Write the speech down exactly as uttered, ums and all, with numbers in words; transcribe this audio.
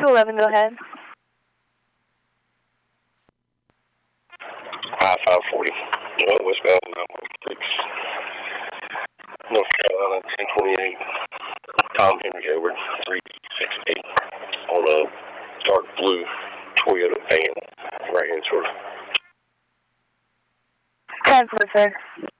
two eleven, go ahead. I five forty. Uh, westbound nine one six. North Carolina ten twenty-eight. Tom Henry Edward three six eight. On a dark blue Toyota van. Right hand shoulder. ten four, sir.